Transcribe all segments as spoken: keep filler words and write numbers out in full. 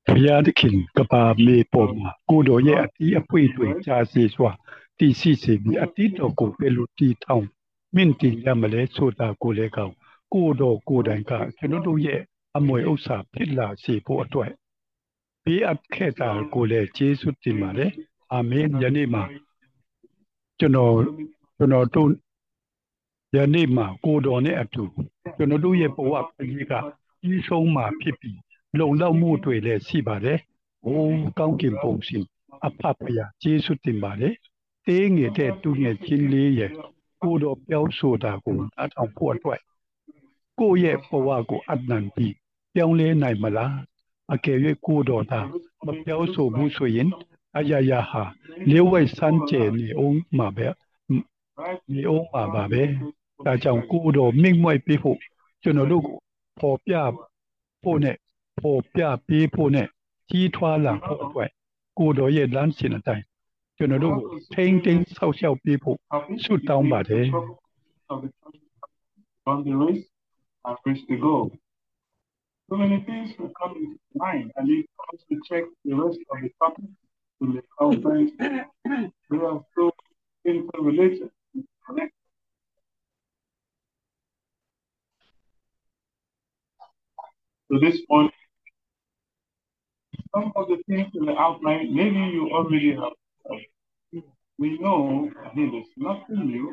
ဘုရားသခင်ကဘာမေပေါ်မှာကိုယ်တော်ရဲ့အတီးအပွေတွေကြာစီစွာတည်ရှိစေပြီးအတီးတော်ကိုပဲလို့တည်ထောင်မြင့်တင်ရမလဲဆိုတာကိုလည်းကောင်းကိုယ်တော်ကိုယ်တိုင်ကကျွန်တော်တို့ရဲ့အမွေဥစ္စာဖြစ်လာစေဖို့အတွက်ပေးအပ်ခဲ့တာကိုလည်းကျေးဇူးတင်ပါတယ်အာမင်ယနေ့မှာကျွန်တော်ကျွန်တော်တို့ယနေ့မှာကိုယ်တော်နဲ့အတူကျွန်တော်တို့ရဲ့ဘဝကြီးကကြီးဆုံးမှာဖြစ်ပြီးလုံလောက်မှုတွေလည်းရှိပါတယ်။အိုးကောင်းကင်ဘုံရှင်အဖဖရာကျေးဇူးတင်ပါတယ်။သေးငယ်တဲ့သူငယ်ချင်းလေးရဲ့ကိုယ်တော်ပြောဆိုတာကိုအထောက်ဖို့အတွက်ကိုယ့်ရဲ့ဘဝကိုအနံပြီးပြောင်းလဲနိုင်မလားအကယ်၍ကိုယ်တော်သာမပြောဆိုဘူးဆိုရင်အရာရာဟာလေဝိုက်စမ်းကြယ်နေအောင်မှာပဲနေအောင်မှာပါပဲဒါကြောင့်ကိုယ်တော်မိန့်မွက်ပေးဖို့ကျွန်တော်တို့ကိုပေါ်ပြဖို့နဲ့ပေါ်ပြပေးဖို့နဲ့ကြီးထွားလာဖို့အတွက်ကိုယ်တော်ရဲ့လမ်းစဉ်အတိုင်းကျွန်တော်တို့ကိုထိန်းသိမ်းဆောက်ရှောက်ပေးဖို့ဆုတောင်းပါတယ် On the race and reach the goal. So many things will come into mind, and it comes to check the rest of the topic in the conference. They are so interrelated, connected. So this point, some of the things in the outline, maybe you already have. We know that it is nothing new.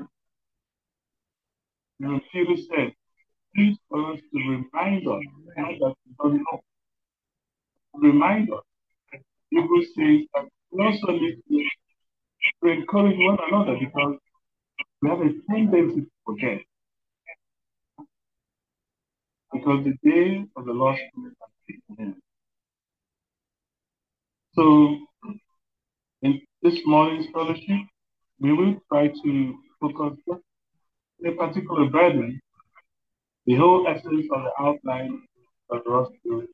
You know, Peter said, please for us to remind us that we don't know. Remind us. Hebrews says that we also need to encourage one another because we have a tendency to forget. Because the day of the Lord's Spirit has taken. So, in this morning's fellowship, we will try to focus on a particular burden, the whole essence of the outline of the Lord's Spirit.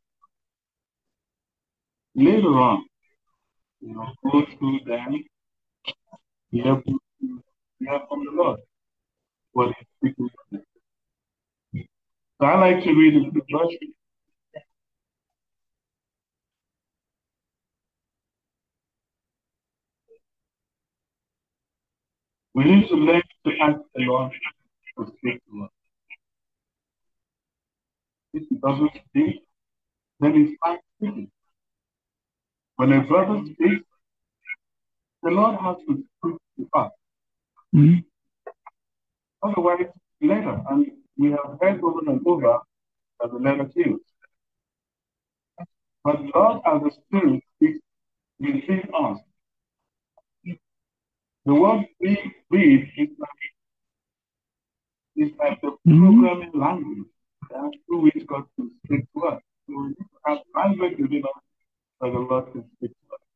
Later on, you know, go through them, be able to hear from the Lord what He's speaking to them. So I like to read the verse. We need to learn to ask the Lord to speak to us. If He doesn't speak, then He starts speaking. When a brother speaks, the Lord has to speak to us. Mm-hmm. Otherwise, later, and we have heard over and over that the letter kills. But God as the Spirit speaks within us. The word we read is like, is like the mm-hmm. programming language uh, through which God can speak to us. So we need to have language within us that the Lord can speak to us.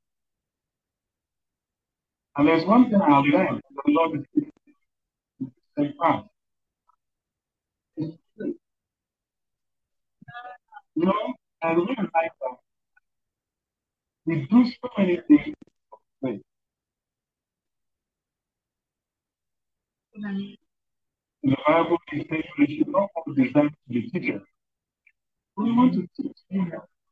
And there's one thing I have learned, the Lord is speaking in the same path. You know, I really like that. We do so many things for faith. In the Bible, it says we should not all desire to be teachers. We want to teach you.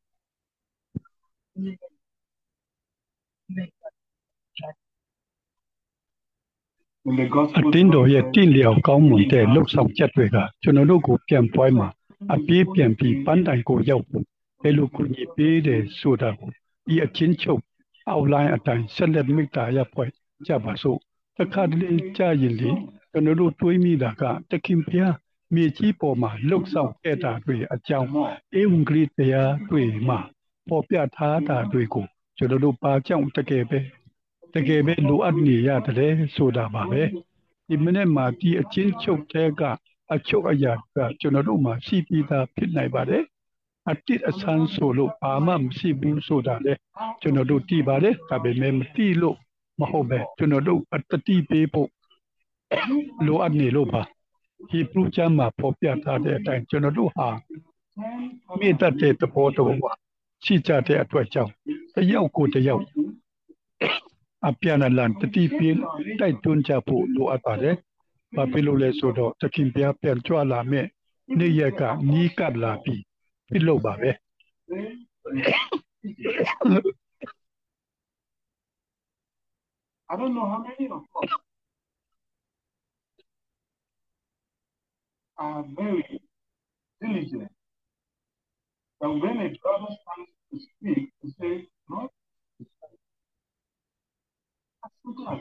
In the အ gospel, တင်းတော်ရဲ့တင့်လျောက်ကောင်းမွန်တဲ့လှုပ်ဆောင်ချက်တွေကကျွန်တော်တို့ကိုပြန်ပွဲမှာအပြေးပြန်ပြီးပန်းတိုင်ကိုရောက်ဖို့ဘယ်လိုကူညီပေးတယ်ဆိုတာကိုဒီအချင်းချုပ်အောက်လိုင်းအတိုင်းဆက်လက်မိတာရဖွဲ့ကြပါစို့တစ်ခါတလေကြာရင်လေကျွန်တော်တို့တွေးမိတာကတခင်ဖျားမြေကြီးပေါ်မှာလှုပ်ဆောင်ခဲ့တာတွေအကြောင်းအေဝံဂေလိတရားတွေမှာပေါ်ပြထားတာတွေကိုကျွန်တော်တို့ပါကြောင့်တကယ်ပဲတကယ်ပဲလိုအပ်နေရတယ်ဆိုတာပါပဲဒီမနေ့မှာဒီအချင်းချုပ်တဲ့ကအချုပ်အရာကကျွန်တော်တို့မှာရှိပြီးသားဖြစ်နိုင်ပါတယ်အတိတ်အဆန်းဆိုလို့ဘာမှမရှိဘူးဆိုတာလေကျွန်တော်တို့သိပါတယ်ဒါပေမဲ့မသိလို့မဟုတ်ပဲကျွန်တော်တို့အတတိပေးဖို့လိုအပ်နေလို့ပါဒီပူချမ်းမှာပေါ်ပြထားတဲ့အတိုင်းကျွန်တော်တို့ဟာမိတ္တတဲ့သဘောတော်ပါရှိကြတဲ့အတွက်ကြောင့်တယောက်ကိုတယောက်အပြန်အလှန်တတိပေးတိုက်တွန်းကြဖို့လိုအပ်ပါတယ်။ဘာဖြစ်လို့လဲဆိုတော့တခင်ပြပြန်ကြွလာမဲ့နေ့ရက်ကနီးကပ်လာပြီးပြလို့ပါပဲ I don't know how many of us are very diligent. And when a brother stands to speak, to say, no, that's simple as that.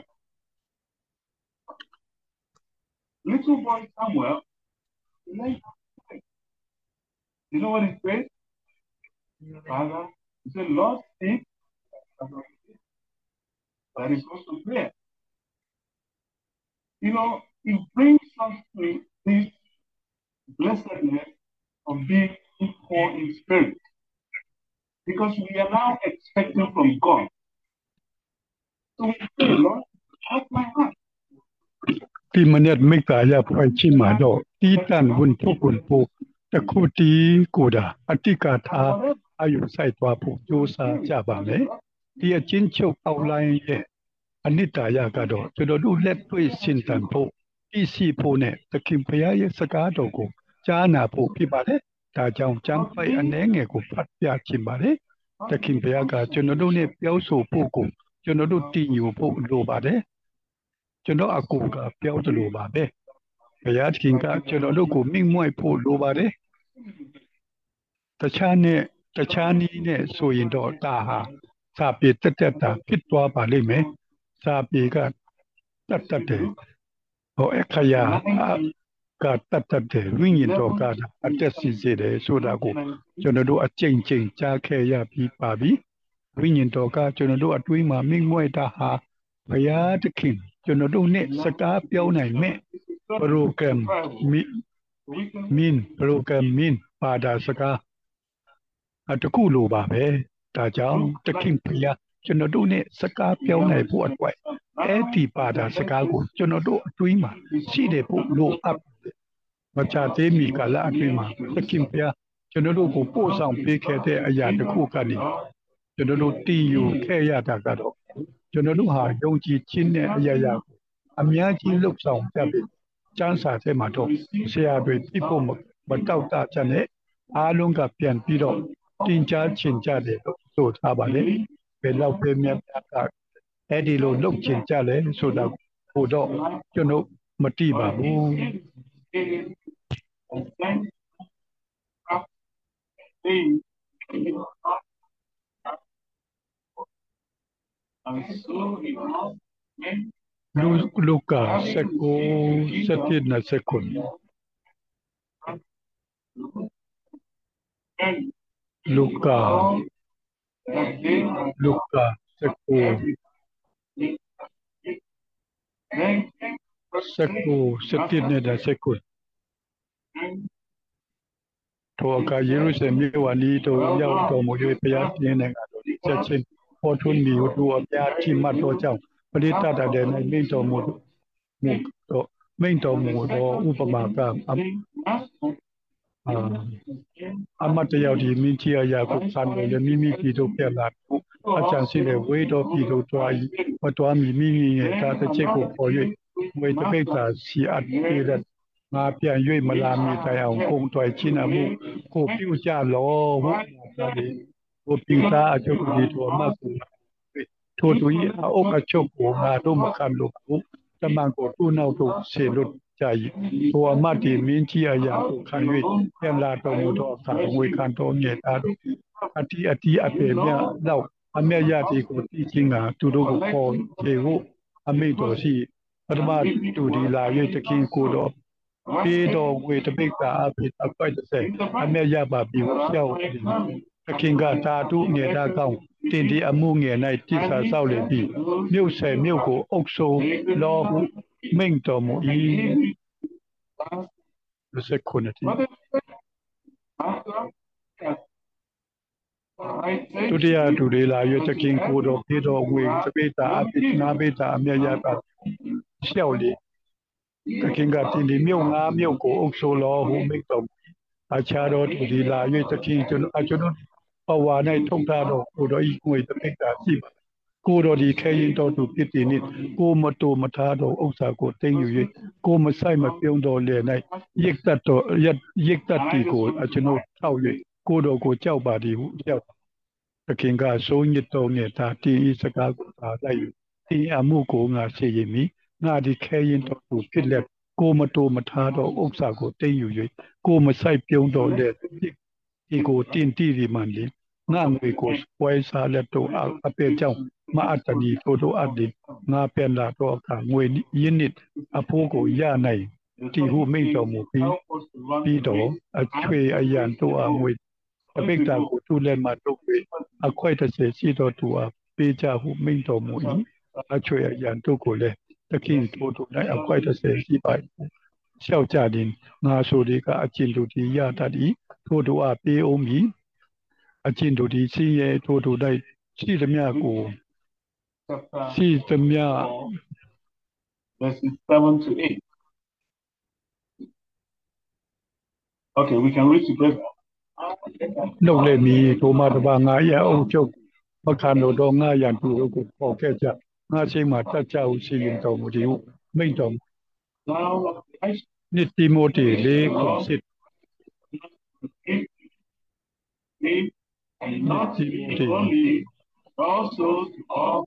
Little boy Samuel, you know what he said? Father, he said, Lord, speak. That is also prayer. You know, it brings us to this blessedness of being poor in spirit. Because we are now expecting from God. So we say, Lord, help my heart. ที่มันเนี่ยไม่กล้าจะไปชิมาดอกที่ตันวุนทุกุนปูแต่คู่ตีกูดาอธิกาธาอายุใส่ตัวผู้โยซาจาบาเลยที่จินเชกเอาไลน์เยอันนี้ตายากาดอกจะดูเล็ดด้วยสินตันผู้ที่สีผู้เนี่ยตะคิมพยายสกาดอกกูจานาผู้พิบาเลยตาจางจังไปอันเองเงกูพัดยาชิมบาเลยตะคิมพยากาจะดูเนี่ยเปียวสู่ผู้กูจะดูตีอยู่ผู้โลบาเลยจะดูอากูกับเปียวจะโลบาเลยพยาธิกาจะดูกูมิ่งมวยผู้โลบาเลยแต่ชาเนี่ยแต่ชานี้เนี่ยสวยดอกตาหาซาปีตัดตัดตาพิดตัวบาเลยไหมซาปีก็ตัดตัดเดโอเอขยาก็ตัดตัดเดวิ่งยินดอกก็อัจฉริยะเดสุดากูจะดูอัจฉริยะจากแค่ยาปีปาบีวิ่งยินดอกก็จะดูอัดวิ่งมามิ่งมวยตาหาพยาธิขิงจะดูเนี่ยสกาเปียวไหนแม่โปรแกรมมิมินโปรแกรมมินปาดาสกาอัตกูลูบาเบตาจางตะคิมพยาจนดูเนี่ยสกาเปียวไหนปวดไว้เอติปาดาสกากูจนดูตุยมาสีเดปุโลอับมาชาเตมีกาลาตุยมาตะคิมพยาจนดูกูปูสังเปแค่เตอายาตะคู่กันนี่จนดูตีอยู่แค่ยาตากาดอกจนดูหายงจีชิ้นเนี่ยอายายาอเมียจีลูกสองจะเป็นจานสาเทมาดอกเสียด้วยที่ผมบัดเต้าตาจันเนี่ยอาลุงกับเปลี่ยนปีดอกตินจาชินจาเดโซทาบาเลยเป็นเราเป็นเมียกาเอดีโลลูกชินจาเลยโซดาโคดอกจนมาตีบาบูลูลูกาเซโกเซตินาเซคุนลูกาลูกาเซโกเซโกเซตินาเซคุนทัวกาเยรูซาเล็มวันนี้ตัวยาวตัวมุยพยาธิเนี่ยกันเช่นเช่นพอทุนมีอยู่ตัวพยาธิมาตัวเจ้าปฏิทัดเดนในมิ่งตัวมุมุตัวมิ่งตัวมุตัวอุปมาการอามาตยาวดีมิเชียยากุสันเลยมิมิปีโตเปียลาอาจารย์สิเลเวโตปีโตตัวอีมาตัวมีมิมิเนี่ยตาตะเจกุพอยเวทเปตาสีอัดปีเดมาเปียย่อยมาลามีใจเอาคงตัวชินามุโคปิวจาโลหุตาดีโคปิวตาอาจกุดีตัวมาสุทัวตุยอาอกาชกโกมาโตมคันโลกุตะมังโกตุนาโตเสลุใจตัวมาติมินชีอายาคันวิเพียงลาตมุตสาววยคันโตเนตาอธิอธิอเปเมียเล่าอเมียญาติโกติจิงาตุโดโกโคเจโกอเมโตสีปฐมาตุดีลาเยตะคิงโกโดปีโดเวตเบกตาอภิตะไปตะเสอเมียญาบาบิวเจ้าตะคิงกาตาตุเนตาเก้าတင်ဒီအမှုငယ်၌တိဆာဆောက်လေပြီမြုပ်ဆယ်မြုပ်ကိုအုပ်ဆိုးလောဟုမိန့်တော်မူ၏ဆက်ခုနှစ်ဒုတိယဒုရေလာရွတခင်ကိုတော်ဖေတော်ဝေသပိတာအပိနာပိတာအမြတ်ရတာလျှောက်လေတခင်ကတင်ဒီမြုပ်ငါးမြုပ်ကိုအုပ်ဆိုးလောဟုမိန့်တော်မူအခြားသောဒုရေလာရွတခင်ကျွန်အကျွန်ုပ်ပဝါ၌ထုတ်ထားတော့ကိုတော်ဤကိုယ်တပိတာရှိပါကိုတော်ဒီခဲရင်တော်သူပြစ်တည်နေကိုမတူမထားတော့ဥစ္စာကိုသိမ်းယူ၍ကိုမဆိုင်မပြုံးတော်လေ၌ရိတ်တတ်တော်ရိတ်တတ်တီကိုအကျွန်ုပ်ထောက်၍ကိုတော်ကိုကြောက်ပါသည်ဟုကြောက်တခင်ကဆိုးညစ်တော်နဲ့ဒါတင်းဤစကားကိုသာလိုက်ယူတင်းအမှုကိုငါစေရင်မီငါဒီခဲရင်တော်သူဖြစ်လက်ကိုမတိုမထားတော့ဥစ္စာကိုတိမ့်ယူ၍ကိုမဆိုင်ပြုံးတော်လက်ဒီကိုတင်းတီရီမှန်လေငါငွေကိုပွဲစားလက်တော့အပေကြောင့်မအတနီထိုးတို့အပ်ဒီငါပြန်လာတော့အခါငွေရင်းနစ်အဖိုးကိုရနိုင်တီဟုမိတ်တော်မူပြီးပြီးတော့အချွေအရန်တို့အငွေအပိတ်တာကိုသူ့လက်မှတုပ်ပြီးအခွဲ့တစ်ဆယ်ရှိတော်သူအားပေးကြဟုမိန့်တော်မူ၏အချွေအရန်တို့ကိုလည်းတခင်ထိုးတို့၌အခွဲ့တစ်ဆယ်ရှိပါ၏လျှောက်ကြသည်ငါဆိုဒီကအကျဉ်သူဒီရတတ်၏ထို့တို့အားပေးအောင်မည်အကျဉ်သူဒီစီရဲထို့တို့၌ရှိသမျှကိုရှိသမျှ verses seven to eight. Okay, we can read together. နှုတ်လည်းမီထိုမှတပါငါရအုပ်ချုပ်ပခန္ဓတော်ငါရန်သူတို့ကိုပေါ်ခဲ့ကြငါရှိမှတတ်ကြဟုစီရင်တော်မူသည်ဟုမိန့်တော် Now, I နှစ်တိမိုတေလေးခုစစ် speak and not to be only, but also to all.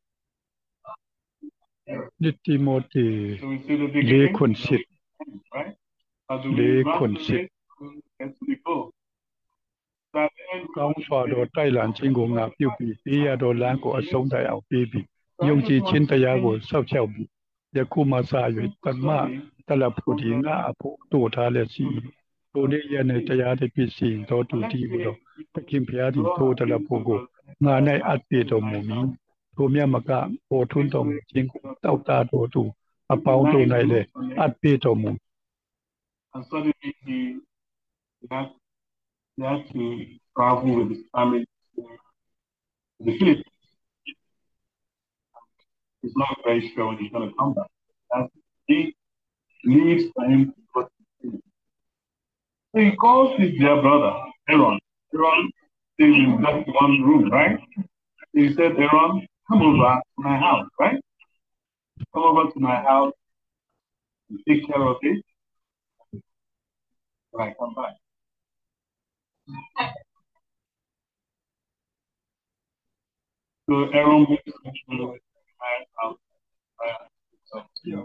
နှစ်တိမိုတေ So we see the လေး beginning, ခုစစ် right? As we လေး read ခု verse စစ် eight, and to the goal. That then ကောင်းစွာသောတိုက်လံခြင်းကိုငါပြုပြီးပေးရသောလမ်းကိုအဆုံးတိုင်အောင်ပေးပြီးယုံကြည်ခြင်းတရားကိုစောင့်ရှောက်ပြီးယခုမှစ၍တမတလဖို့ဒီငါအဖို့တို့ထားလက်ရှိတို့နေ့ရက်နေ့တရားတွေပြည့်စုံသောသူတည်ပြီးတော့သခင်ဘုရားသည်ထိုတလဖို့ကိုငါ၌အပ်ပေးတော်မူမည်ထိုမြတ်မကပေါ်ထွန်းတော်မူခြင်းကိုတောက်တာတော်သူအပေါင်းတို့၌လည်းအပ်ပေးတော်မူ and suddenly he had, he had to travel with his family to the Philippines. He's not very sure when he's going to come back. And he leaves for him to go to the Philippines. So he calls his dear brother, Aaron. Aaron stays in just one room, right? He said, Aaron, come over to my house, right? Come over to my house and take care of it when I come back. So Aaron went to my house. So, yeah.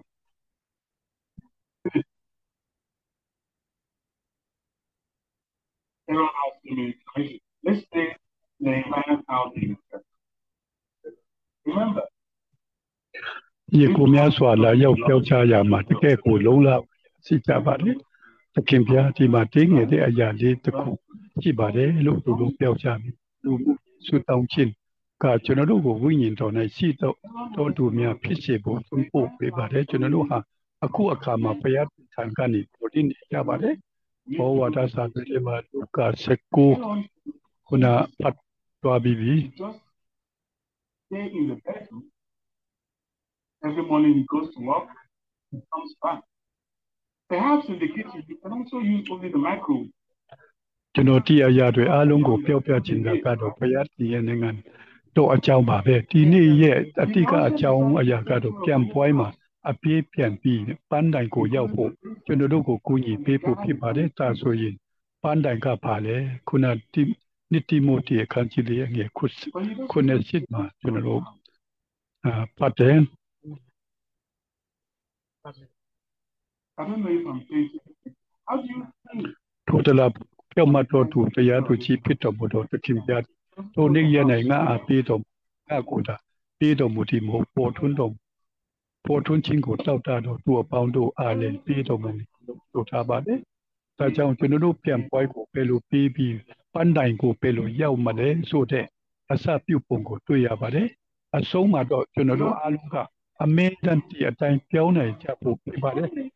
Aaron asked me, let's say Nehemiah's house in Remember, ယေကိုများစွာလာရောက်ပြောချရာမှာတကယ်ကိုလုံးလာရှိကြပါလေသခင်ဘုရားဒီမှာတင်းငယ်တဲ့အရာလေးတစ်ခုရှိပါတယ်လို့သူတို့ပြောချပြီးလူမှုဆွတောင်းခြင်းကကျွန်တော်တို့ကိုဝိညာဉ်တော်၌ရှိတော့တော်သူများဖြစ်စေဖို့သုံးဖို့ပေးပါတယ်ကျွန်တော်တို့ဟာအခုအခါမှာဘုရားထံကနေပေါ်တင်နေကြပါတယ်ဘောဝါဒစာတွေမှာလူကဆက်ကိုခုနဖတ်သွားပြီးပြီ just stay in the bedroom. Every morning he goes to work, he comes back. Perhaps in the kitchen, you can also use only the microwave. ကျွန်တော်တရားရတွေအားလုံးကိုပြောပြချင်တာကတော့ဘုရားတည်ရဲ့နိုင်ငံတော့အကြောင်းပါပဲဒီနေ့ရဲ့အတိကအကြောင်းအရာကတော့ပြန်ပွဲမှာအပြေးပြန်ပြီးပန်းတိုင်ကိုရောက်ဖို့ကျွန်တော်တို့ကိုကူညီပေးဖို့ဖြစ်ပါတယ်ဒါဆိုရင်ပန်းတိုင်ကပါလေခုနတိနိတိမိုတီအခန်းကြီးလေးငယ်ခုခုနှစ်စစ်မှာကျွန်တော်တို့အာပတ်တယ် I don't know if I'm saying something. How do you think? ထိုတလာပြောမတော်သူတရားသူကြီးဖြစ်တော်မူသောသခင်ပြထိုနေ့ရ၌ငါအပေးတော်ငါကိုယ်တာပေးတော်မူသည်မဟုတ်ပေါ်ထွန်းတော်ပေါ်ထွန်းခြင်းကိုတောက်တာတော်သူအပေါင်းတို့အားလည်းပေးတော်မူလို့ဆိုထားပါတယ်။ဒါကြောင့်ကျွန်တော်တို့ပြန်ပွဲကိုပဲလို့ပေးပြီးပန်းတိုင်ကိုပဲလို့ရောက်မလဲဆိုတဲ့အစပြုပုံကိုတွေ့ရပါတယ်။အဆုံးမှာတော့ကျွန်တော်တို့အားလုံးကအမေတန်တီအတိုင်းပြောင်းနိုင်ကြဖို့ပြပါတယ်။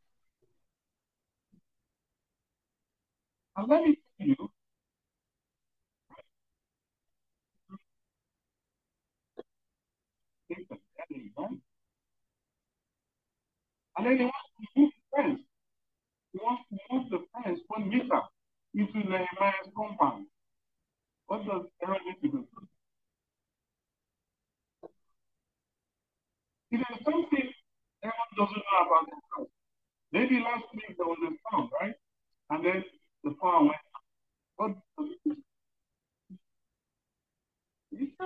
And let me tell you, and then he wants to move the fence. He wants to move the fence one meter into Nehemiah's compound. What does Aaron need to do? It is something Aaron doesn't know about himself. Maybe last week there was a storm, right? And then the power went out. What does it do?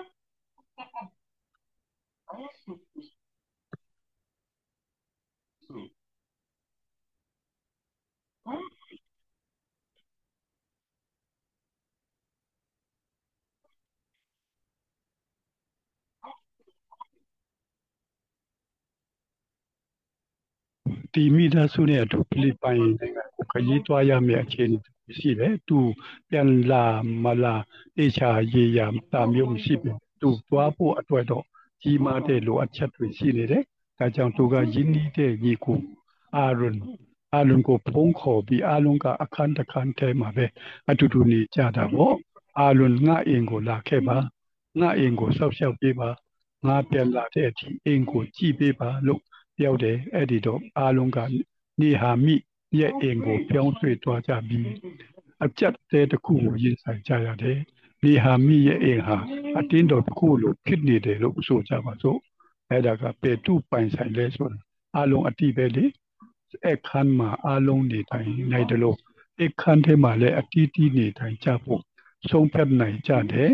တီမိသားစုနဲ့အတူဖိလစ်ပိုင်နိုင်ငံကိုခရီးသွားရမယ့်အခြေအနေရှိတယ်။သူပြန်လာမလာတေချာရေရာတာမျိုးမရှိဘူး။သူသွားဖို့အတွက်တော့ကြီးမားတဲ့လိုအပ်ချက်တွေရှိနေတယ်။ဒါကြောင့်သူကရင်းနှီးတဲ့ညီကိုအာရွန်အာလွန်ကိုဖုံးခေါ်ပြီးအာလွန်ကအခန်းတစ်ခန်းထဲမှာပဲအတူတူနေကြတာပေါ့။အာလွန်ငါအိမ်ကိုလာခဲ့ပါငါအိမ်ကိုဆောက်ရှောက်ပေးပါငါပြန်လာတဲ့အထိအိမ်ကိုကြည့်ပေးပါလို့ပြောတယ်အဲ့ဒီတော့အားလုံးကနေဟာမိရဲ့အိမ်ကိုပြောင်းရွှေ့သွားကြပြီးအကြက်တဲတစ်ခုကိုရင်ဆိုင်ကြရတယ်နေဟာမိရဲ့အိမ်ဟာအတင်းတော်တစ်ခုလိုဖြစ်နေတယ်လို့ဆိုကြပါစို့အဲ့ဒါကပေတုပိုင်ဆိုင်လဲဆိုတာအားလုံးအတိပဲလေအခန်းမှာအားလုံးနေတိုင်းနိုင်တယ်လို့အခန်းထဲမှာလည်းအတီးတီးနေတိုင်းကြဖို့ဆုံးဖြတ်နိုင်ကြတယ်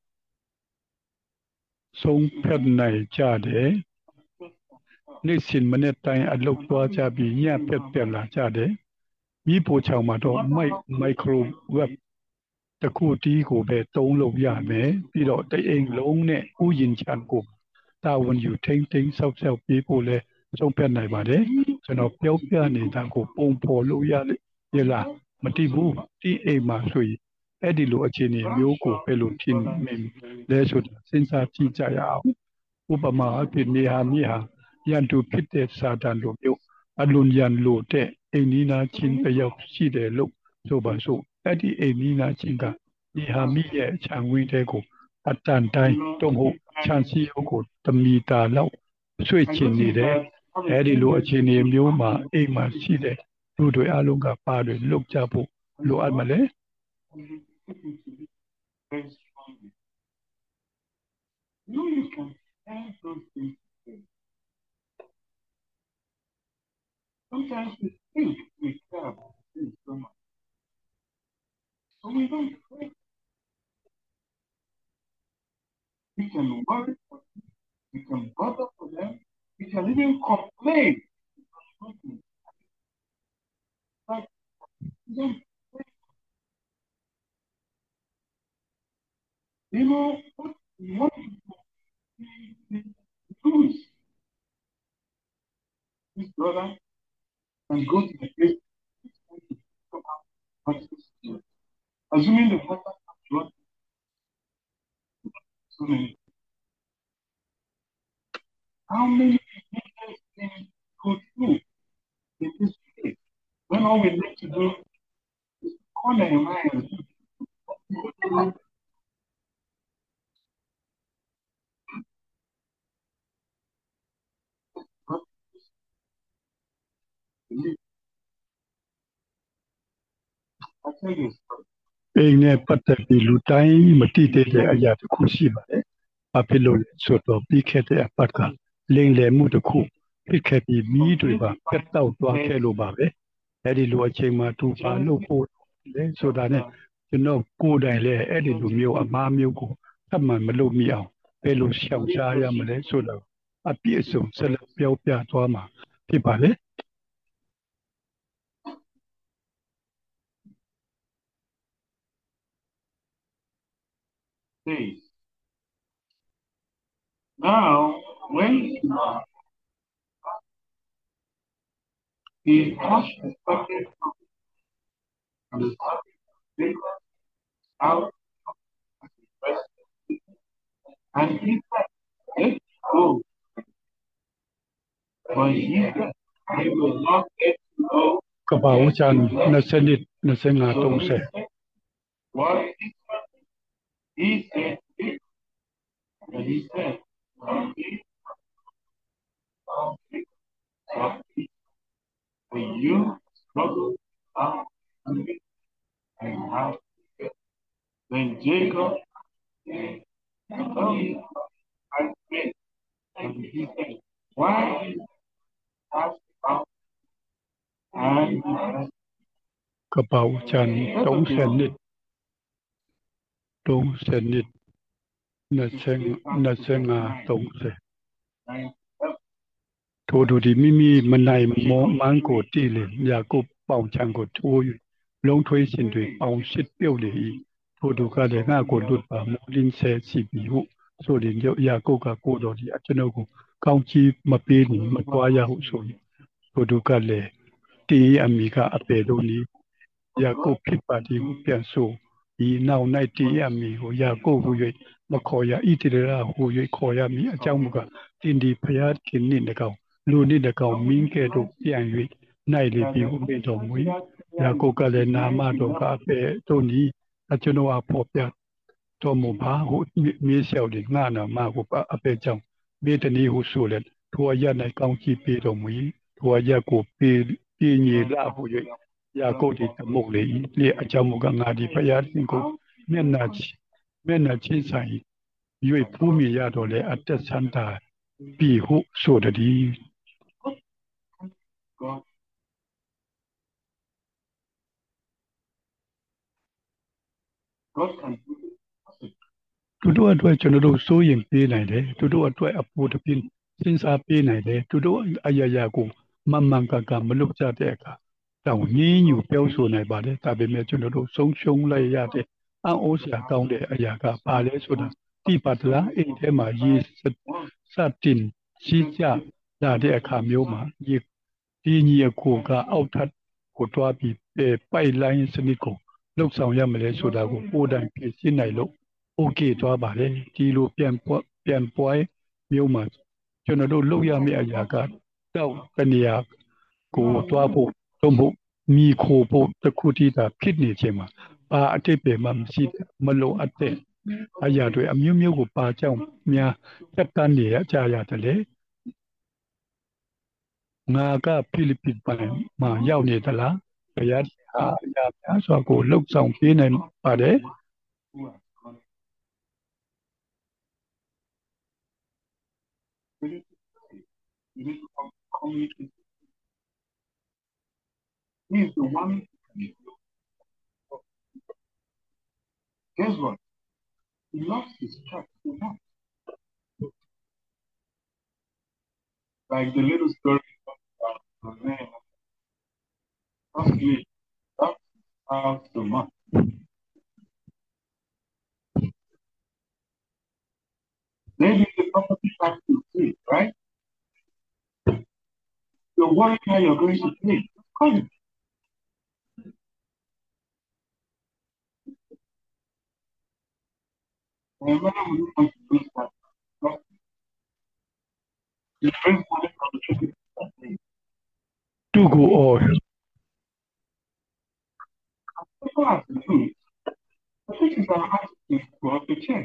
ဆုံးဖြတ်နိုင်ကြတယ်နေ့စဉ်မနေ့တိုင်းအလုပ်သွားကြပြီးညပြက်ပြက်လာကြတယ်မိဖို့ချောင်မှာတော့မိုက်မိုက်ခရိုဝက်တခုတီးကိုပဲတုံးလို့ရမယ်ပြီးတော့တအိမ်လုံးနဲ့ဥယျာဉ်ချန်ကိုတာဝန်ယူထိမ့်သိမ်းဆောက်ရှောက်ပေးဖို့လဲဆုံးဖြတ်နိုင်ပါတယ်ကျွန်တော်ပြောပြနေတာကိုပုံဖော်လို့ရရလားမတိဘူးဒီအိမ်မှာဆိုရင်အဲ့ဒီလိုအခြေအနေမျိုးကိုပဲလို့ထင်မိလဲဆိုတာစဉ်းစားကြည့်ကြရအောင်ဥပမာအဖြစ်နေဟာမြေဟာရန်သူဖြစ်တဲ့စာတန်လိုမျိုးအလွန်ရန်လိုတဲ့အိမ်နီးနားချင်းတယောက်ရှိတယ်လို့ဆိုပါစို့အဲ့ဒီအိမ်နီးနားချင်းကနေဟာမိရဲ့ခြံဝင်းတဲကိုအတန်တိုင်းတော့ဟုတ်ခြံစည်းရုံးကိုတမီတာလောက်ဆွေ့ချင်နေတယ်အဲ့ဒီလိုအခြေအနေမျိုးမှာအိမ်မှာရှိတဲ့လူတွေအလုံးကပါတွေလုတ်ကြဖို့လိုအပ်မလဲ No, you can stand those things. Sometimes we think we care about things so much, but we don't pray. We can worry for them, we can bother for them, we can even complain. But we don't pray. You know, what what lose this brother and go to the place assuming the father has brought so many. How many people can go through in this place when all we need to do is corner a mind? I tell you, အိမ်နဲ့ပတ်သက်ပြီးလူတိုင်းမတိသေးတဲ့အရာတစ်ခုရှိပါတယ်။အဖြစ်လို့ဆိုတော့ပြီးခဲ့တဲ့အပတ်ကလိမ်လည်မှုတစ်ခုဖြစ်ခဲ့ပြီးမိတွေပါပြတ်တောက်သွားခဲ့လို့ပါပဲ။အဲ့ဒီလိုအချိန်မှာသူပါလို့ပို့လဲဆိုတာနဲ့ကျွန်တော်ကိုယ်တိုင်လည်းအဲ့ဒီလိုမျိုးအမားမျိုးကိုသတ်မှန်မလုပ်မိအောင်ဘယ်လိုရှောင်ရှားရမလဲဆိုတော့အပြည့်အစုံဆက်လက်ပြောပြသွားမှာဖြစ်ပါလေ။ days. Now, when he touched the bucket from the bucket out of the breast, and he said, let go. But he said, I will not let you go. ကပ္ပဦးချန်နှစ်နှစ်နှစ်သုံးဆယ် What he said, and he said, when you struggle out and how then Jacob I said, and he said, why has out and ကပ္ပဦးချန်သုံးဆယ်နှစ်သုံးဆယ်နှစ်နှစ်ဆယ်နှစ်ဆယ်ငါသုံးဆယ်ထိုတို့ဒီမိမိမနိုင်မောမန်းကိုတည်လေယာကုပ်ပေါင်ချံကိုထိုး၍လုံးထွေးရှင်တွေအောင်ရှစ်ပြုတ်လေ၏ထိုတို့ကလည်းငါကိုလွတ်ပါမောလင်းဆဲစီပြီးဟုဆိုရင်ယာကုပ်ကကိုတော်ဒီအကျွန်ုပ်ကိုကောင်းချီးမပေးနိုင်မတွားရဟုဆိုထိုသူကလည်းတင်း၏အမိကအပေတို့နီယာကုပ်ဖြစ်ပါသည်ဟုပြန်ဆိုဒီနောက်၌တင်း၏အမိကိုယာကုပ်ဟု၍မခေါ်ရဣတိရဟု၍ခေါ်ရမည်အကြောင်းမူကားတင်းဒီဖျားခင်နှင့်တကောင်လူနှင့်တကောင်မင်းကဲ့သို့ပြန်၍နိုင်လေပြီဟုမိန့်တော်မူ၏ယာကုပ်ကလည်းနာမတော်ကအပေတို့နီအကျွန်ုပ်အားဖော်ပြတော်မူပါဟုမေးလျှောက်သည်ငါနာမကိုအပေကြောင့်မေတ္တနီဟုဆိုလည်းထိုအရ၌ကောင်းချီးပေးတော်မူ၏ထိုအရကိုပေးပြင်းရလာဟု၍ယာကုပ်သည်တမုတ်လေ၏လေအကြောင်းမူကားငါသည်ဖျားရှင်ကိုမျက်နာချမျက်နာချင်းဆိုင်၍ဖူးမြင်ရတော့လေအသက်ဆန္ဒပြီဟုဆိုသည် God, God can do it. သူတို့အတွက်ကျွန်တော်တို့စိုးရင်ပေးနိုင်တယ်သူတို့အတွက်အဖို့တပြင်းစဉ်းစားပေးနိုင်တယ်သူတို့အရာရာကိုမမှန်ကန်ကန်မလုပ်ကြတဲ့အခါတောင်ငင်းယူပြောဆိုနိုင်ပါတယ်ဒါပေမဲ့ကျွန်တော်တို့ဆုံးရှုံးလိုက်ရတဲ့အံ့ဩစရာကောင်းတဲ့အရာကဘာလဲဆိုတာတိပတ်လားအိမ်ထဲမှာရေးစတင်ရှိကြလာတဲ့အခါမျိုးမှာဒီဒီညီအကိုကအောက်ထပ်ကိုတွားပြီးပိုက်လိုင်းစနစ်ကိုလှုပ်ဆောင်ရမလဲဆိုတာကိုပိုတိုင်ပြည့်ရှင်းနိုင်လို့โอเคသွားပါတယ်ဒီလိုပြန်ပြန်ပွားမျိုးမှာကျွန်တော်တို့လုပ်ရမယ့်အရာကတော့တနေရာကိုတွားဖို့သုံးဖို့မိခိုဖို့တခုတည်းသာဖြစ်နေခြင်းမှာပါအတိတ်ပဲမှမရှိမလို့အပ်တဲ့အရာတွေအမျိုးမျိုးကိုပါကြောင်းများတက်တန်းနေရကြရတယ်လေငါကဖိလိပ္ပိပိုင်းမှာရောက်နေသလားဘုရားဟာအရာများစွာကိုလှုပ်ဆောင်ပေးနိုင်ပါတယ် You need to pray. You need to communicate. He is the one. Guess what? He lost his church so much. Like the little story about the man. Trust me, that's how so much. Maybe the property tax you pay, right? You're worried how you're going to pay. Call it. Whenever we want to do that, you bring money from the church. To go all. People have to do it. But this is our attitude toward the church.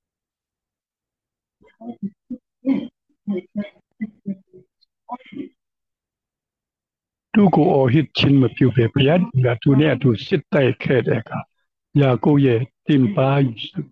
To go all hit chin with you, baby. I got to near to sit there, Kedeka. Yago ye, Tim Bai,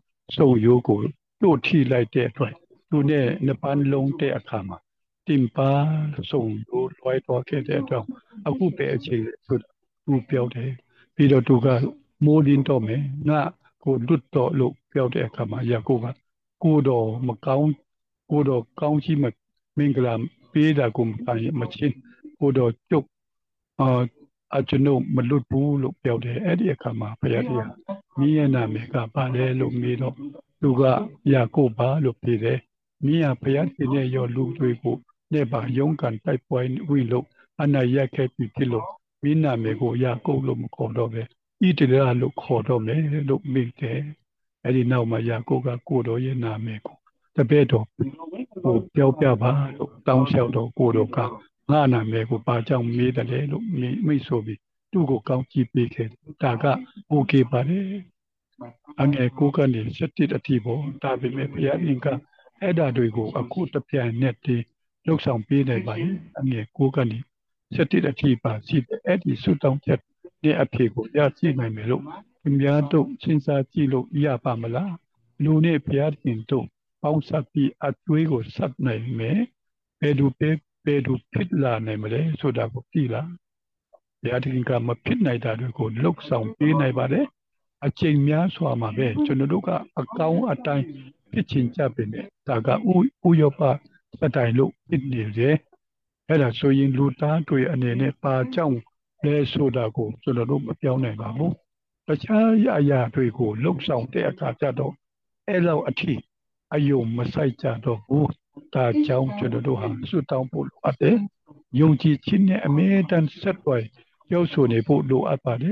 so you go. Do tea like that, right? To near Napan long day a kama. Tim Ba, so you white or Kedeka. A good bear chill to build a Peter Tuga, more into me, na go do look build a kama, Yagoba. Good or Macau, good or County Minglam, Peter Gum, machine, good or joke. အာအကျွန်ုပ်မလွတ်ဘူးလို့ပြောတယ်အဲ့ဒီအခါမှာဘုရားတရားမိယနာမေကပါလဲလို့မေးတော့သူကယာကုပ်ပါလို့ပြောတယ်မိယဘုရားရှင်ရဲ့ရောလူတွေကိုနဲ့ပါယုံကန်တိုက်ပွဲဝိလို့အနာရက်ခဲ့ပြီးဖြစ်လို့မိနာမေကိုယာကုပ်လို့မခေါ်တော့ပဲဣတိရလို့ခေါ်တော့မယ်လို့မိတယ်အဲ့ဒီနောက်မှာယာကုပ်ကကိုတော်ရဲ့နာမေကိုတပည့်တော်ကိုပြောပြပါလို့တောင်းလျှောက်တော့ကိုတော်ကငါနာမည်ကိုပါကြောင့်မေးတယ်လို့မိတ်ဆိုပြီးသူ့ကိုကောင်းကြည့်ပေးခဲ့ဒါကโอเคပါတယ်အငယ်ကိုကနေစက်တိအထိပေါ်ဒါပေမဲ့ဘုရားရှင်ကအဲ့ဓာတွေကိုအခုတပြန်နဲ့တည်းလှုပ်ဆောင်ပေးနိုင်ပါတယ်အငယ်ကိုကနေစက်တိအထိပါရှိတဲ့အဲ့ဒီဆုတောင်းချက်နဲ့အဖြစ်ကိုရရှိနိုင်မယ်လို့အများတို့စဉ်းစားကြည့်လို့ရပါမလားလူနဲ့ဘုရားရှင်တို့ပေါင်းစပ်ပြီးအကျွေးကိုဆက်နိုင်မယ်ဘယ်သူပဲပေသူဖြစ်လာနိုင်မလဲဆိုတာကိုသိလားဘုရားရှင်ကမဖြစ်နိုင်တာတွေကိုလှုပ်ဆောင်ပေးနိုင်ပါတယ်အချိန်များစွာမှာပဲကျွန်တော်တို့ကအကောင်းအတိုင်းဖြစ်ချင်ကြပေမဲ့ဒါကဥဥယောပစတိုင်လို့ဖြစ်နေတယ်အဲ့ဒါဆိုရင်လူသားတွေအနေနဲ့ပါကြောင်းလဲဆိုတာကိုကျွန်တော်တို့မပြောနိုင်ပါဘူးတခြားအရာတွေကိုလှုပ်ဆောင်တဲ့အခါကျတော့အဲ့လောက်အထိအယုံမဆိုင်ကြတော့ဘူးဒါကြောင့်ကျွန်တော်တို့ဟာစွတောင်းဖို့လိုအပ်တယ်ယုံကြည်ခြင်းနဲ့အမြဲတမ်းဆက်သွယ်ရောက်ဆိုနေဖို့လိုအပ်ပါတယ်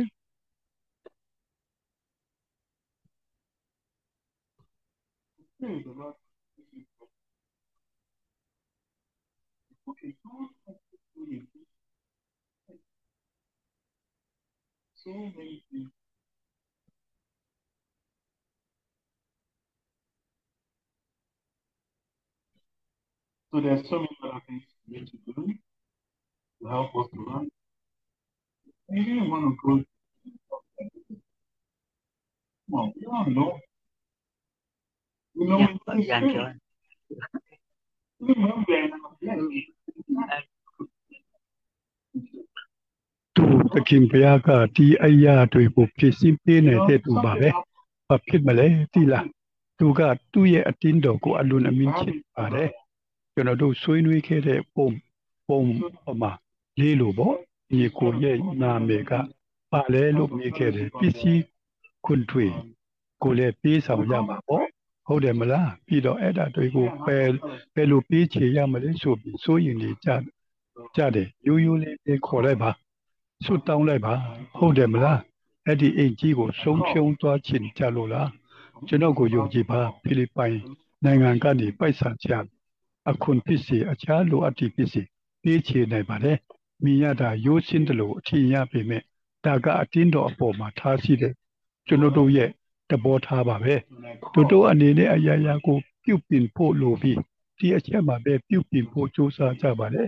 Pray the Lord. Okay, so many things. So there's so many other things we need to do to help us to run. I didn't want to go. Come on, we don't know. You know, Dạ, it's vẫn gian spirit. chưa? You know, we're in our flesh. သူသခင်ဘုရားကဒီအရာတွေကိုဖြည့်ဆည်းပေးနေတဲ့သူပါပဲဘာဖြစ်မလဲတိလားသူကသူ့ရဲ့အတင်းတော်ကိုအလွန်အမင်းချစ်ပါတယ်ကျွန်တော်တို့ဆွေးနွေးခဲ့တဲ့ပုံပုံပမာလေးလိုပေါ့ဒီကိုရဲ့နာမည်ကပါလဲလို့မြင်ခဲ့တယ်ပစ္စည်းခွန်ထွေကိုလည်းပေးဆောင်ရမှာပေါ့ဟုတ်တယ်မလားပြီးတော့အဲ့ဒါတွေကိုပယ်ပယ်လို့ပေးချေရမလဲဆိုပြီးစိုးရင်နေကြကြတယ်ရိုးရိုးလေးလေးခေါ်လိုက်ပါဆွတောင်းလိုက်ပါဟုတ်တယ်မလားအဲ့ဒီအိမ်ကြီးကိုဆုံးဖြုံးသွားခြင်းကြလို့လားကျွန်တော်ကိုယုံကြည်ပါဖိလိပ္ပိုင်နိုင်ငံကနေပိုက်ဆံချအခုပစ္စည်းအခြားလိုအပ်တဲ့ပစ္စည်းပေးချေနိုင်ပါတယ်မိရတာရိုးစင်းတယ်လို့အထင်ရပေမဲ့ဒါကအတင်းတော်အပေါ်မှာထားရှိတဲ့ကျွန်တော်တို့ရဲ့တဘောထားပါပဲတို့တို့အနေနဲ့အရာရာကိုပြုတ်ပြင်ဖို့လိုပြီးဒီအချက်မှာပဲပြုတ်ပြင်ဖို့စူးစမ်းကြပါတယ်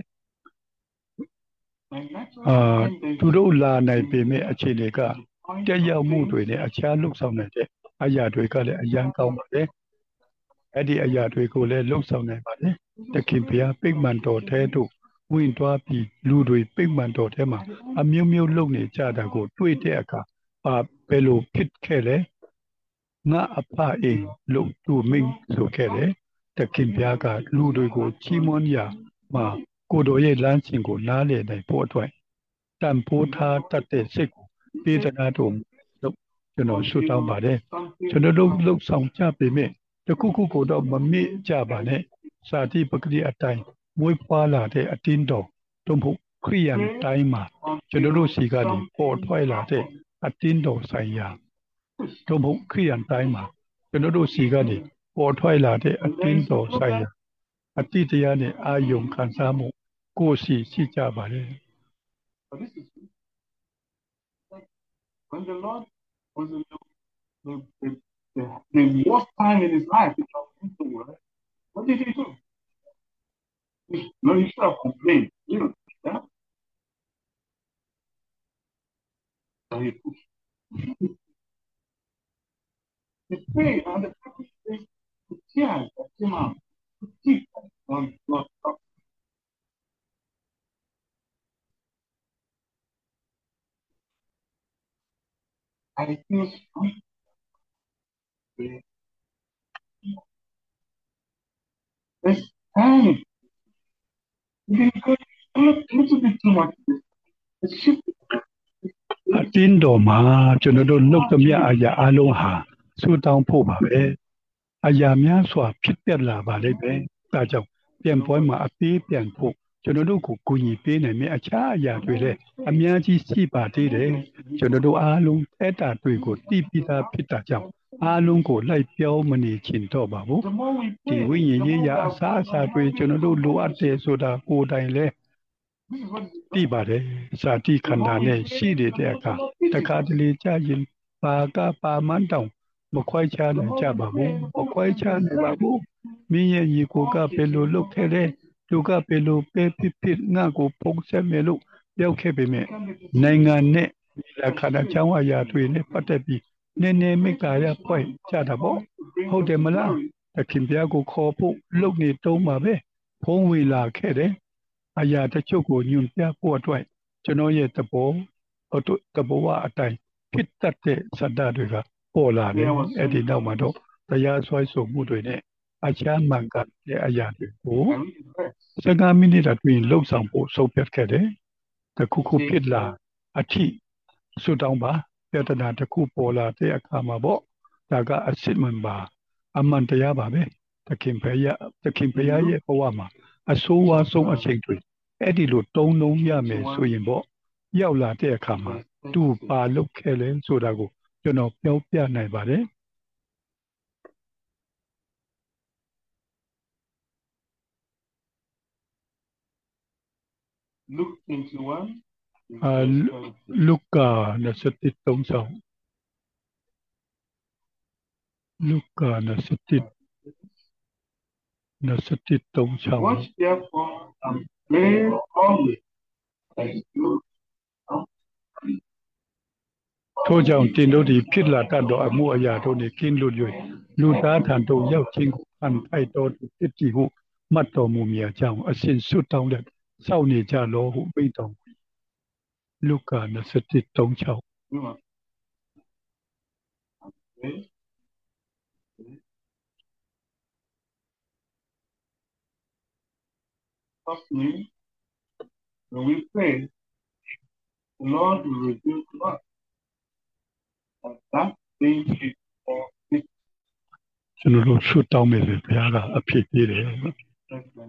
အာသူတို့လာနိုင်ပေမဲ့အခြေအနေကတက်ရောက်မှုတွေနဲ့အခြားလှုပ်ဆောင်နိုင်တဲ့အရာတွေကလည်းအရန်ကောင်းပါတယ်အဲ့ဒီအရာတွေကိုလည်းလှုပ်ဆောင်နိုင်ပါတယ်တခင်ဘုရားပိတ်မှန်တော်ထဲတို့ဝင်သွားပြီးလူတွေပိတ်မှန်တော်ထဲမှာအမျိုးမျိုးလုပ်နေကြတာကိုတွေ့တဲ့အခါပါဘယ်လိုဖြစ်ခဲ့လဲငါအဖအိမ်လို့သူမိန်ဆိုခဲ့တယ်တခင်ဘုရားကလူတွေကိုချီးမွမ်းရာမှာကိုတော်ရဲ့လမ်းစဉ်ကိုနားလည်နိုင်ဖို့အတွက်တန်ဖိုးထားတတ်တဲ့စိတ်ကိုပေးသနာတော်လို့ကျွန်တော်ဆုတောင်းပါတယ်ကျွန်တော်တို့လှုပ်ဆောင်ကြပေမဲ့တခုခုကိုတော့မမေ့ကြပါနဲ့စာတိပဂတိအတိုင်းမွေးဖွားလာတဲ့အတင်းတော်တို့ဖို့ခရိယန်တိုင်းမှာကျွန်တော်တို့စီကနေပေါ်ထွက်လာတဲ့အတင်းတော်ဆိုင်ရာတို့ဖို့ခရိယန်တိုင်းမှာကျွန်တော်တို့စီကနေပေါ်ထွက်လာတဲ့အတင်းတော်ဆိုင်ရာအတိတရားနဲ့အာယုံခံစားမှုကိုယ်စီရှိကြပါလေ But this is when the Lord was in the, the, the, the, the worst time in his life, he was into the world. What did he do? He, no, he should have complained. You know, yeah? So he pushed. He prayed, and the Bible says the tears that came out, the teeth on God's top. And it feels sweet. There's time. You can go a little bit too much. It's shifted. အတင်းတော်မှာကျွန်တော်တို့နှုတ်သမျှအရာအလုံးဟာဆူတောင်းဖို့ပါပဲအရာများစွာဖြစ်ပျက်လာပါလိမ့်မယ်ဒါကြောင့်ပြန်ပွဲမှာအပေးပြန်ဖို့ကျွန်တော်တို့ကိုကူညီပေးနိုင်မယ့်အခြားအရာတွေလည်းအများကြီးရှိပါသေးတယ်ကျွန်တော်တို့အားလုံးအဲ့တာတွေကိုတည်ပြီးသားဖြစ်တာကြောင့်အားလုံးကိုလိုက်ပြောမနေချင်တော့ပါဘူးဒီဝိညာဉ်ရေးရာအစားအစာတွေကျွန်တော်တို့လိုအပ်တယ်ဆိုတာကိုယ်တိုင်လဲသိပါတယ်စာတိခန္ဓာနဲ့ရှိနေတဲ့အခါတခါတလေကြာရင်ပါကပါမန်းတောင်မခွဲခြားနိုင်ကြပါဘူးမခွဲခြားနိုင်ပါဘူးမင်းရဲ့ညီကိုကဘယ်လိုလုပ်ခဲ့လဲသူကဘယ်လိုပဲဖြစ်ဖြစ်ငါ့ကိုပုံဆက်မယ်လို့ပြောခဲ့ပေမဲ့နိုင်ငံနဲ့ဒီခန္ဓာချောင်းအရာတွေနဲ့ပတ်သက်ပြီးနည်းနည်းမိကာရဖွဲ့ကြတာပေါ့ဟုတ်တယ်မလားတခင်ပြားကိုခေါ်ဖို့လုပ်နေတုံးပါပဲဖုံးဝေလာခဲ့တယ်အရာတချို့ကိုညွန်ပြဖို့အတွက်ကျွန်တော်ရဲ့သဘောတို့သဘောဝအတိုင်းဖြစ်တတ်တဲ့စတ္တတွေကပေါ်လာတယ်အဲ့ဒီနောက်မှာတော့တရားဆွဲဆိုမှုတွေနဲ့အခြားမှန်ကန်တဲ့အရာတွေကိုစကားမိနစ်အတွင်းလှုပ်ဆောင်ဖို့ဆုံးဖြတ်ခဲ့တယ်တခုခုဖြစ်လာအထိဆွတောင်းပါပြဿနာတစ်ခုပေါ်လာတဲ့အခါမှာပေါ့ဒါကအစစ်မှန်ပါအမှန်တရားပါပဲတခင်ဖယားတခင်ဖယားရဲ့ဘဝမှာအဆိုးဝါးဆုံးအချိန်တွေအဲ့ဒီလိုသုံးလုံးရမယ်ဆိုရင်ပေါ့ရောက်လာတဲ့အခါမှာသူပါလုပ်ခဲ့လဲဆိုတာကိုကျွန်တော်ပြောပြနိုင်ပါတယ် Luke twenty-one အာလုကာtwenty-oneသုံးဆောင်လုကာtwenty-one twenty-oneသုံးဆောင် Watch therefore and pray always that you ထို့ကြောင့်တင်တို့သည်ဖြစ်လာတတ်သောအမှုအရာတို့နှင့်ကင်းလွတ်၍လူသားထံသို့ရောက်ခြင်းကိုခံထိုက်တော်သူဖြစ်သည်ဟုမှတ်တော်မူမည်အကြောင်းအစဉ်ဆွတောင်းတဲ့စောင့်နေကြလောဟုမိန့်တော်မူလုကာtwenty-oneသုံးဆောင် must pray. Trust me, when we pray, the Lord will reveal to us that that thing is for this ကျွန်တော်တို့ဆွတောင်းမယ်ဆိုဘုရားကအဖြစ်ပေးတယ် president.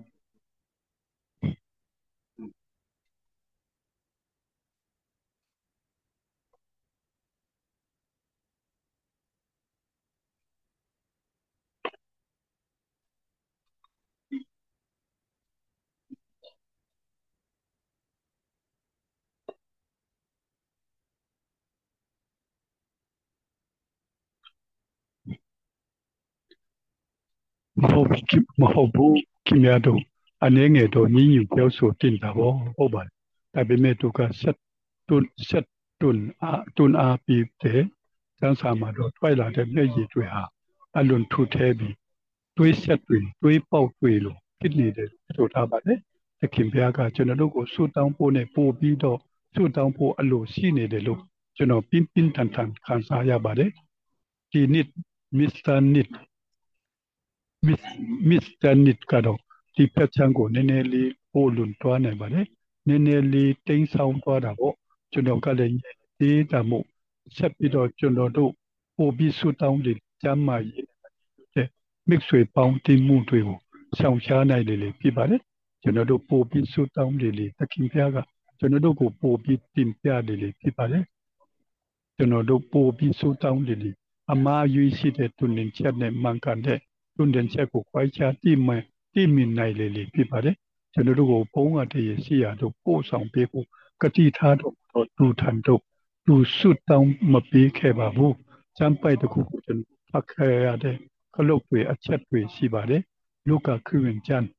မဟုတ်ဘူးမဟုတ်ဘူးခင်ဗျားတို့အနေငယ်တော့ညင်ညူပြောဆိုတင်တာပေါ့ဟုတ်ပါတယ်ဒါပေမဲ့သူကဆက်တွန်းဆက်တွန်းအားတွန်းအားပြီးတဲ့စံစာမှာတော့ထွက်လာတဲ့မျက်ရည်တွေဟာအလွန်ထူထဲပြီးတွေးဆက်တွေတွေးပေါက်တွေလို့ဖြစ်နေတယ်ဆိုထားပါတယ်သခင်ဘုရားကကျွန်တော်တို့ကိုဆူတောင်းဖို့နဲ့ပို့ပြီးတော့ဆူတောင်းဖို့အလိုရှိနေတယ်လို့ကျွန်တော်ပြင်းပြင်းထန်ထန်ခံစားရပါတယ်ဒီနှစ်မစ္စတာနစ် Miss Mister Nit ကတော့ဒီဖက်ချမ်းကိုနည်းနည်းလေးပို့လွန်သွားနိုင်ပါတယ်နည်းနည်းလေးတိမ်းဆောင်သွားတာပေါ့ကျွန်တော်ကလည်းဒီတာမို့ဆက်ပြီးတော့ကျွန်တော်တို့ပို့ပြီးဆူတောင်းတယ်ကျမ်းမာရေးတဲ့မိတ်ဆွေပေါင်းတင်မှုတွေကိုဆောင်ရှားနိုင်လေလေဖြစ်ပါတယ်ကျွန်တော်တို့ပို့ပြီးဆူတောင်းလေလေသခင်ဖျားကကျွန်တော်တို့ကိုပို့ပြီးတင်ပြလေလေဖြစ်ပါတယ်ကျွန်တော်တို့ပို့ပြီးဆူတောင်းလေလေအမှားရွေးရှိတဲ့သူနှင်ချက်နဲ့မှန်ကန်တဲ့တွင်တင်ချက်ကိုခွဲခြားတိမှန်တိမြင်နိုင်လေလေဖြစ်ပါတယ်ကျွန်တော်တို့ကိုဘုံကတည်းရရှိရတို့ပို့ဆောင်ပေးဖို့ကတိထားတော့သူထန်တို့သူစွတ်တောင်းမပေးခဲ့ပါဘူးစံပိုက်တခုကိုကျွန်တော်ဖတ်ခဲ့ရတဲ့ခလုတ်တွေအချက်တွေရှိပါတယ်လုကာခရစ်ဝင်ကျမ်း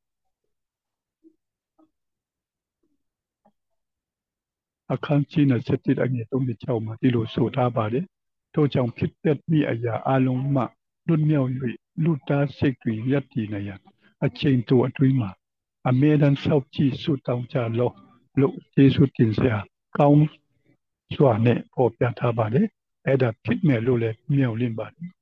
အခန်းကြီးtwenty-oneအငယ်thirty-sixမှာဒီလိုဆိုထားပါတယ်ထို့ကြောင့်ဖြစ်တဲ့မိအရာအလုံးမှလွတ်မြောက်၍လူသားစိတ်တွေယက်တည်နေရအချိန်တိုအတွင်းမှာအမြဲတမ်းဆောက်ကြည့်ဆုတောင်းကြလို့လို့ယေရှုတင်စရာကောင်းစွာနဲ့ပေါ်ပြထားပါတယ်အဲ့ဒါဖြစ်မယ်လို့လည်းမျှော်လင့်ပါတယ်